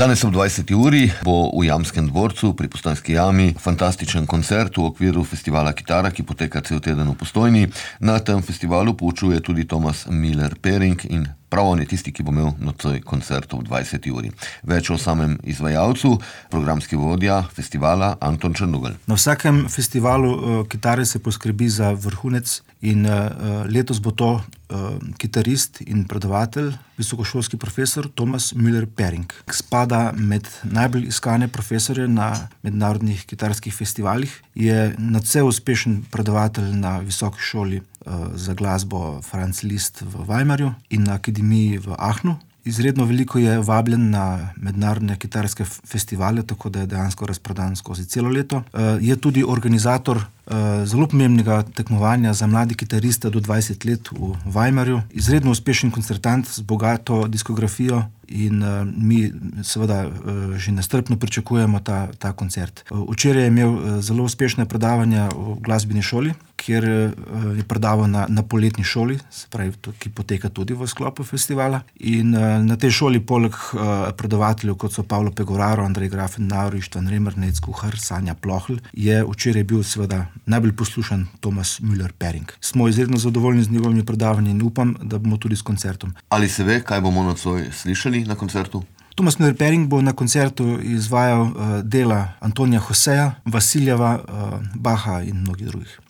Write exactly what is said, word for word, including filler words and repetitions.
Danes ob dvajseti uri bo v Jamskem dvorcu pri Postojnski jami fantastičen koncert v okviru festivala Kitara, ki poteka cel teden v Postojni. Na tem festivalu poučuje tudi Tomas Müller-Pering in prav on je tisti, ki bo imel nocoj koncert ob dvajseti uri. Več o samem izvajalcu, programski vodja festivala Anton Črnugelj. Na vsakem festivalu uh, kitare se poskrbi za vrhunec in uh, letos bo to uh, kitarist in predavatelj, visokošolski profesor Tomas Müller-Pering. Spada med najbolj iskane profesorje na mednarodnih kitarskih festivalih. Je nadvse uspešen predavatelj na visoki šoli uh, za glasbo Franz Liszt v Weimarju in na akademiji v Aachnu. Izredno veliko je vabljen na mednarodne kitarske festivale, tako da je dejansko razprodan skozi celo leto. Uh, je tudi organizator uh, zelo pomembnega tekmovanja za mlade kitariste do dvajset let v Weimarju. Izredno uspešen koncertant z bogato diskografijo in uh, mi seveda uh, že nestrpno pričakujemo ta, ta koncert. Uh, včeraj je imel uh, zelo uspešne predavanja v glasbeni šoli, kjer uh, je predaval na, na poletni šoli, se pravi, to, ki poteka tudi v sklopu festivala. In uh, na tej šoli poleg uh, predavateljev, kot so Pavlo Pegoraro, Andrej Grafenauer, Ištvan Remrnec, Kuhar, Sanja Plohl, je včeraj bil seveda najbolj poslušan Tomas Müller-Pering. Smo izredno zadovoljni z njegovimi predavanji in upam, da bomo tudi s koncertom. Ali se ve, kaj bomo nocoj slišali na koncertu? Tomas Müller-Pering bo na koncertu izvajal uh, dela Antonija Joseja, Vasiljeva, uh, Bacha in mnogih drugih.